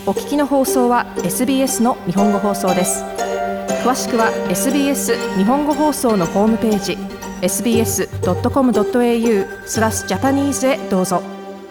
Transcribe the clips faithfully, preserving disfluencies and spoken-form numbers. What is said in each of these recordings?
お聞きの放送は エスビーエス の日本語放送です。詳しくは エスビーエス 日本語放送のホームページ エスビーエスドットコムドットエーユー スラスジャパニーズへどうぞ。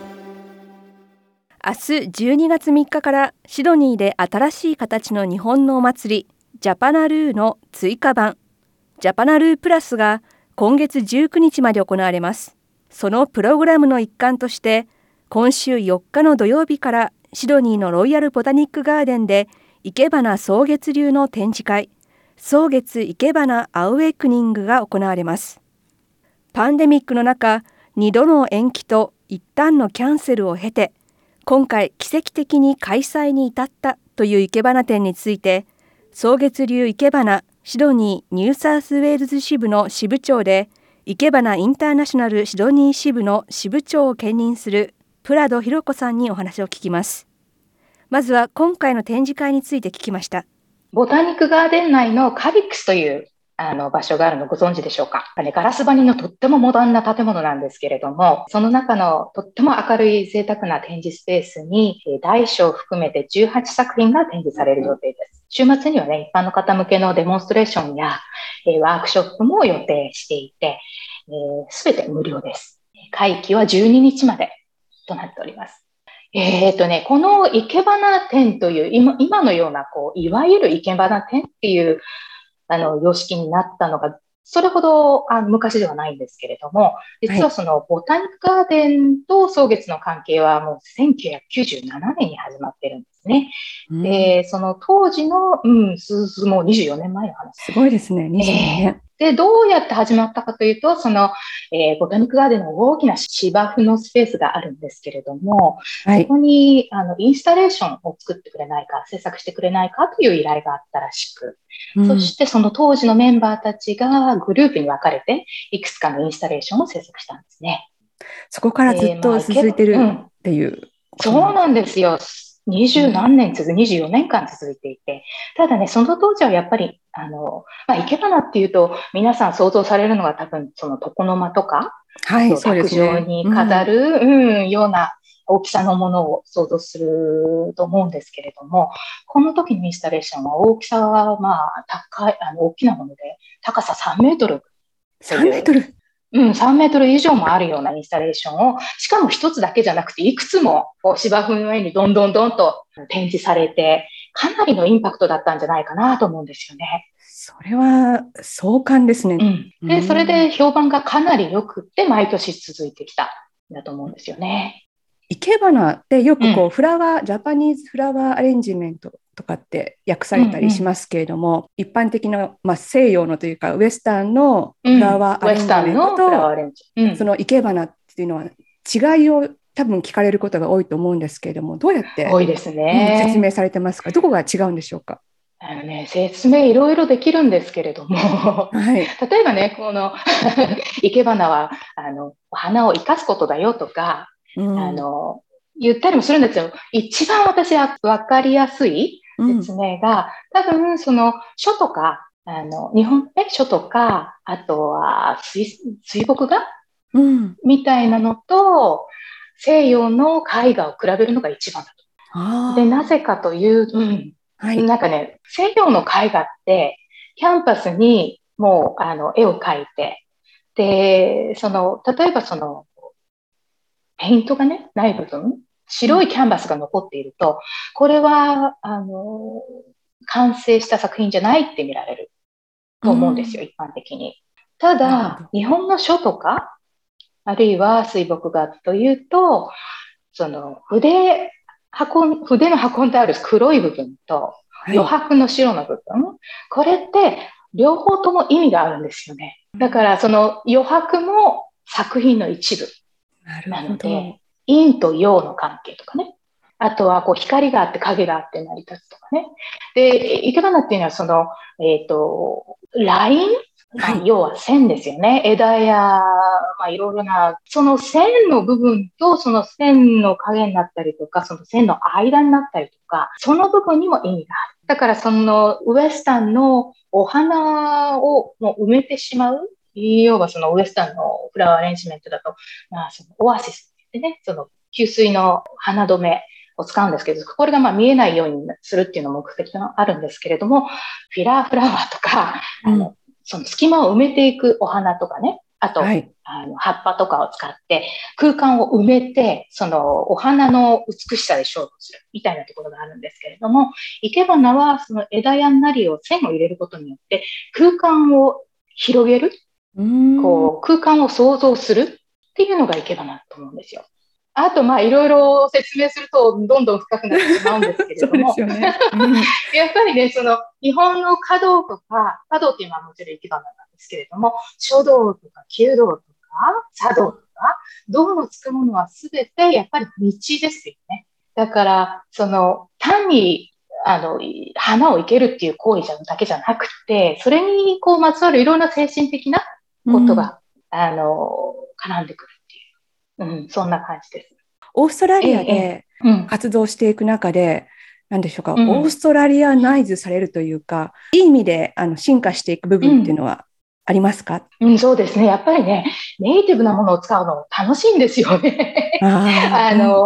明日じゅうにがつみっかからシドニーで新しい形の日本のお祭りジャパナルーの追加版ジャパナループラスが今月じゅうくにちまで行われます。そのプログラムの一環として今週よっかの土曜日からシドニーのロイヤルボタニックガーデンで生け花草月流の展示会草月生け花アウェイクニングが行われます。パンデミックの中にどの延期と一旦のキャンセルを経て今回奇跡的に開催に至ったという生け花展について草月流生け花シドニーニューサウスウェールズ支部の支部長で生け花インターナショナルシドニー支部の支部長を兼任するプラドひろ子さんにお話を聞きます。まずは今回の展示会について聞きました。 ボタニックガーデン内のカビックスというあの場所があるのご存知でしょうか。ね、ガラス張りのとってもモダンな建物なんですけれども、その中のとっても明るい贅沢な展示スペースに大小を含めてじゅうはちさく品が展示される予定です。週末にはね、一般の方向けのデモンストレーションやワークショップも予定していて、すべて無料です。会期はじゅうににちまでとなっております。えっとね、この生け花展という今、今のようなこういわゆる生け花展っていうあの様式になったのがそれほどあの昔ではないんですけれども、実はそのボタニックガーデンと草月の関係はもうせんきゅうひゃくきゅうじゅうななねんに始まってるんですね。うん、で、その当時の、うん、もうにじゅうよねんまえの話。 すごいですね、にじゅうよねん。 えーで、どうやって始まったかというと、その、えー、ボタニックガーデンの大きな芝生のスペースがあるんですけれども、はい、そこに、あの、インスタレーションを作ってくれないか、制作してくれないかという依頼があったらしく、うん、そしてその当時のメンバーたちがグループに分かれて、いくつかのインスタレーションを制作したんですね。 そこからずっと続いてるっていう、うん。 そうなんですよ。二十何年続、二十よねんかん続いていて、ただね、その当時はやっぱり、あの、まあ、生け花っていうと、皆さん想像されるのが多分、その床の間とか、 はい、そうですね。 卓上に飾る、うん、うん、ような大きさのものを想像すると思うんですけれども、この時のインスタレーションは大きさは、まあ、高い、あの、大きなもので、高ささんメートル。 さんメートルうん、さんメートル以上もあるようなインスタレーションを、しかも一つだけじゃなくて、いくつもこう芝生の上にどんどんどんと展示されて、かなりのインパクトだったんじゃないかなと思うんですよね。 それは壮観ですね。 うん。で、それで評判がかなり良くって、毎年続いてきたんだと思うんですよね。 生け花ってよくこう、うん、フラワー、ジャパニーズフラワーアレンジメントとかって訳されたりしますけれども、うんうん、一般的な、まあ、西洋のというかウエスタンのフラワーアレンジメントと、うん、その生け花っていうのは違いを多分聞かれることが多いと思うんですけれども、どうやって多いですね、 うん、説明されてますか？どこが違うんでしょうか？ あのね、説明いろいろできるんですけれども、はい、例えばね、この生け花はあの花を生かすことだよとか、うん、あの言ったりもするんですよ。一番私は分かりやすい説明が、うん、多分その書とか、あの日本ね、書とか、あとは水、水墨画、うん、みたいなのと西洋の絵画を比べるのが一番だと。で、なぜかという、うんはい、なんかね、西洋の絵画ってキャンパスにもうあの絵を描いて、で、その例えばそのペイントがね、ない部分、白いキャンバスが残っていると、これは、あの、完成した作品じゃないって見られると思うんですよ、うん、一般的に。ただ、日本の書とか、あるいは水墨画というと、その筆、運筆の運んである黒い部分と余白の白の部分、はい、これって両方とも意味があるんですよね。だからその余白も作品の一部。なので、陰と陽の関係とかね。あとは、こう、光があって影があって成り立つとかね。で、生け花っていうのは、その、えっと、ライン、まあ、要は線ですよね。枝や、まあ、いろいろな、その線の部分と、その線の影になったりとか、その線の間になったりとか、その部分にも意味がある。だから、その、ウエスタンのお花をもう埋めてしまう。要はそのウエスタンのフラワーアレンジメントだと、まあ、そのオアシスってね、その給水の花止めを使うんですけど、これがまあ見えないようにするっていうのも目的があるんですけれども、フィラーフラワーとか、あの、うん、その隙間を埋めていくお花とかね、あと、はい、あの葉っぱとかを使って空間を埋めて、そのお花の美しさで勝負するみたいなところがあるんですけれども、生け花はその枝やなりを線を入れることによって空間を広げる、うーん、こう空間を想像するっていうのが生け花だと思うんですよ。あと、まあ、いろいろ説明すると、どんどん深くなってしまうんですけれども。そうですよね。うん、やっぱりね、その、日本の華道とか、華道っていうのはもちろん生け花なんですけれども、書道とか、弓道とか、茶道とか、道のつくものはすべて、やっぱり道ですよね。だから、その、単に、あの、花を生けるっていう行為じゃだけじゃなくて、それに、こう、まつわるいろんな精神的なことが、うん、あの、絡んでくる。うん、そんな感じです。 オーストラリアで活動していく中で、何、うん、でしょうか、うん、オーストラリアナイズされるというか、いい意味であの進化していく部分っていうのはありますか？ うんうん、そうですね。やっぱりね、ネイティブなものを使うの楽しいんですよね。ああの、うん、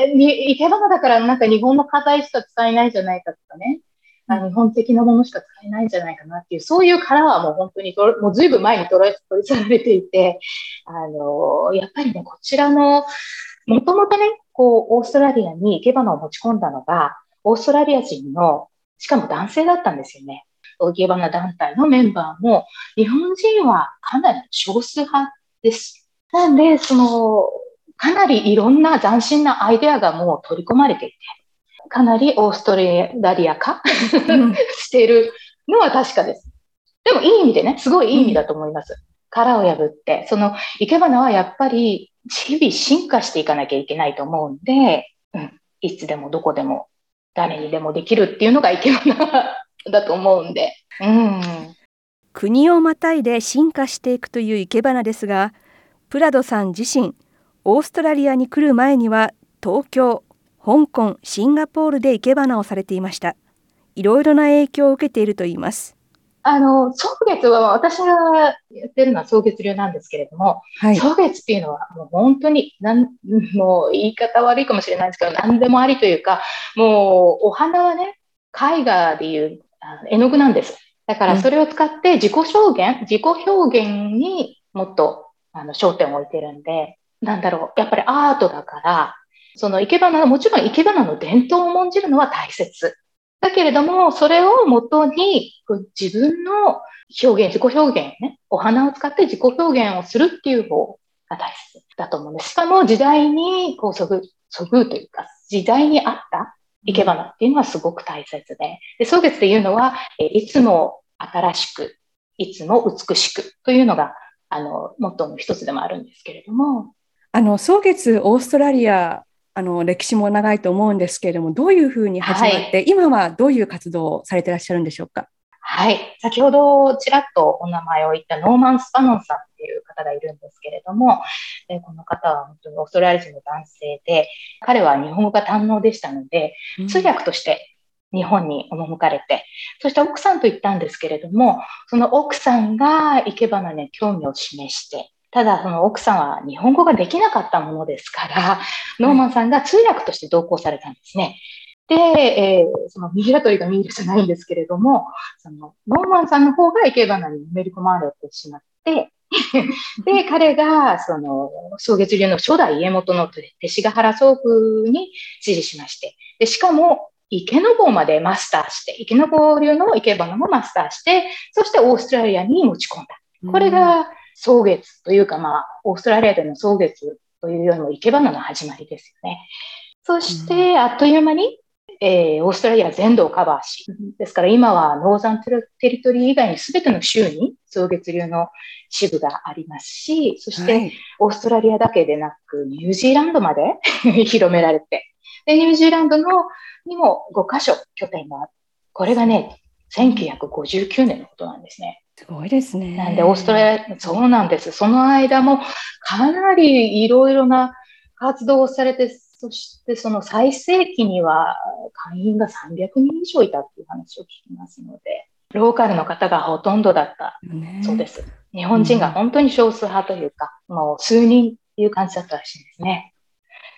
え、生け花だからなんか日本の課題しか使えないんじゃないかとかね。あの日本的なものしか使えないんじゃないかなっていう、そういう殻はもう本当にもうずいぶん前に取り去られていて、あの、やっぱりね、こちらの、もともとね、こう、オーストラリアに生け花を持ち込んだのが、オーストラリア人の、しかも男性だったんですよね。生け花団体のメンバーも、日本人はかなり少数派です。なんで、その、かなりいろんな斬新なアイデアがもう取り込まれていて、かなりオーストラリア化しているのは確かです。でもいい意味でね、すごいいい意味だと思います。うん、殻を破って、その生け花はやっぱり日々進化していかなきゃいけないと思うんで、うん、いつでもどこでも誰にでもできるっていうのが生け花だと思うんで、うん、 国をまたいで進化していくという生け花ですが、プラドさん自身、オーストラリアに来る前には東京、香港、シンガポールで生け花をされていました。いろいろな影響を受けているといいます。 あの、草月は私がやってるのは草月流なんですけれども、はい、草月っていうのはもう本当になん、もう言い方悪いかもしれないですけど、何でもありというか、もうお花はね、絵画でいう絵の具なんです。だからそれを使って自己表現、自己表現にもっとあの焦点を置いてるんで、なんだろう、やっぱりアートだから、その生け花、もちろん生け花の伝統を重んじるのは大切。だけれども、それをもとに自分の表現、自己表現ね、お花を使って自己表現をするっていう方が大切だと思うんです。しかも時代にこうそぐ、そぐうというか、時代に合った生け花っていうのはすごく大切で、で、草月っていうのは、いつも新しく、いつも美しくというのが、あの、モットーの一つでもあるんですけれども。 あの、草月オーストラリア、あの歴史も長いと思うんですけれども、どういうふうに始まって、はい、今はどういう活動をされていらっしゃるんでしょうか？ はい。先ほどちらっとお名前を言ったノーマン・スパノンさんっていう方がいるんですけれども、えこの方は本当にオーストラリア人の男性で、彼は日本語が堪能でしたので、うん、通訳として日本に赴かれて、そして奥さんと言ったんですけれども、その奥さんが生け花に興味を示して、ただその奥さんは日本語ができなかったものですから、ノーマンさんが通訳として同行されたんですね。で、えー、そのミイラ取りがミイラじゃないんですけれども、そのノーマンさんの方が生け花にめり込まれてしまって、で、彼がその草月流の初代家元の勅使河原宗父に指示しまして、でしかも池坊までマスターして、池坊流の生け花もマスターして、そしてオーストラリアに持ち込んだ。これが草月というか、まあ、オーストラリアでの草月というよりも生け花の始まりですよね。そして、あっという間に、えー、オーストラリア全土をカバーし、ですから今はノーザンテリトリー以外に全ての州に草月流の支部がありますし、そして、オーストラリアだけでなく、ニュージーランドまで広められて、で、ニュージーランドのにもごカ所拠点がある。これがね、せんきゅうひゃくごじゅうきゅうねんのことなんですね。 すごいですね。 なんで、オーストラリア、そうなんです。その間もかなりいろいろな活動をされて、そしてその最盛期には会員がさんびゃくにん以上いたっていう話を聞きますので、ローカルの方がほとんどだった。ね、そうです。日本人が本当に少数派というか、うん、もう数人っていう感じだったらしいですね。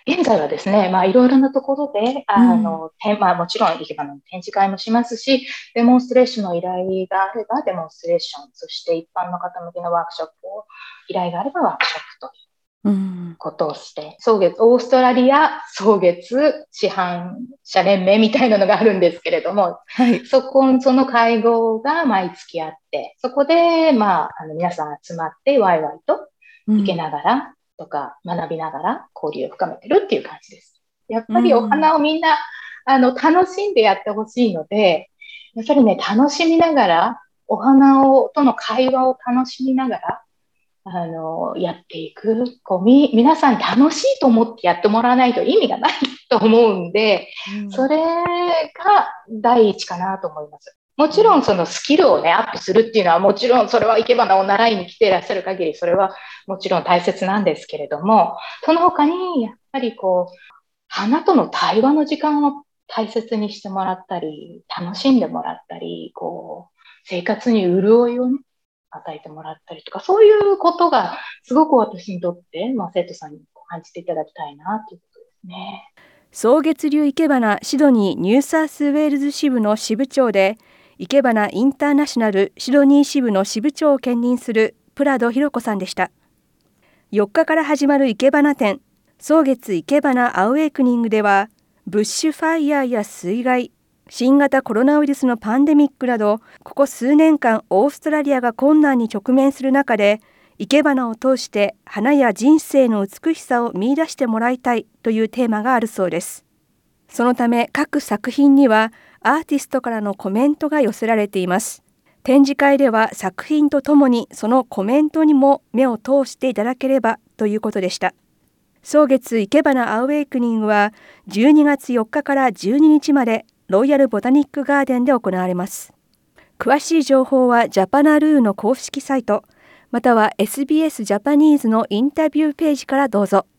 現在はですね、まあ、いろいろなところで、あの、うん、まあ、もちろん、生け花の展示会もしますし、デモンストレーションの依頼があれば、デモンストレーション、そして一般の方向けのワークショップを、依頼があればワークショップということをして、うん、草月、オーストラリア草月市販者連盟みたいなのがあるんですけれども、はい、そこ、その会合が毎月あって、そこで、まあ、あの皆さん集まって、ワイワイと行けながら、うんとか学びながら交流を深めてるっていう感じです。やっぱりお花をみんな、うん、あの楽しんでやってほしいので、やっぱりね、楽しみながら、お花をとの会話を楽しみながら、あのやっていく。こうみ皆さん楽しいと思ってやってもらわないと意味がないと思うんで、うん、それが第一かなと思います。もちろんそのスキルをね、アップするっていうのはもちろんそれは生け花を習いに来ていらっしゃる限りそれはもちろん大切なんですけれども、その他にやっぱりこう、花との対話の時間を大切にしてもらったり、楽しんでもらったり、こう、生活に潤いをね、与えてもらったりとか、そういうことがすごく私にとって、まあ、生徒さんに感じていただきたいなということですね。 草月流生け花シドニーニューサウスウェールズ支部の支部長で、生け花インターナショナルシドニー支部の支部長を兼任するプラドひろこさんでした。よっかから始まる生け花展、草月生け花アウェイクニングでは、ブッシュファイヤーや水害、新型コロナウイルスのパンデミックなど、ここ数年間オーストラリアが困難に直面する中で、生け花を通して花や人生の美しさを見出してもらいたいというテーマがあるそうです。そのため各作品にはアーティストからのコメントが寄せられています。展示会では作品とともにそのコメントにも目を通していただければということでした。草月生け花アウェイクニングはじゅうにがつよっかからじゅうににちまでロイヤルボタニックガーデンで行われます。詳しい情報はジャパナルーの公式サイト、または エスビーエス ジャパニーズのインタビューページからどうぞ。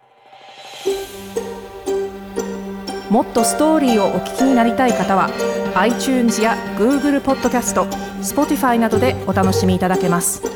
もっとストーリーをお聞きになりたい方は iTunes や Google ポッドキャスト、Spotify などでお楽しみいただけます。